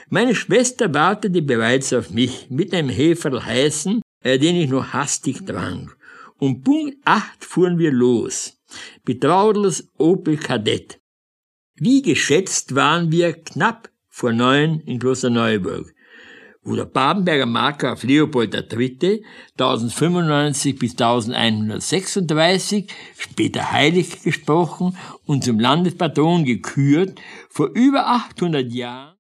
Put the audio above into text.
Meine Schwester wartete bereits auf mich mit einem Heferl heißen, den ich noch hastig trank. Um Punkt 8 fuhren wir los. Betraudels Opel Kadett. Wie geschätzt waren wir knapp vor 9 in Klosterneuburg, wo der Babenberger Markgraf Leopold III. 1095 bis 1136, später heilig gesprochen und zum Landespatron gekürt, vor über 800 Jahren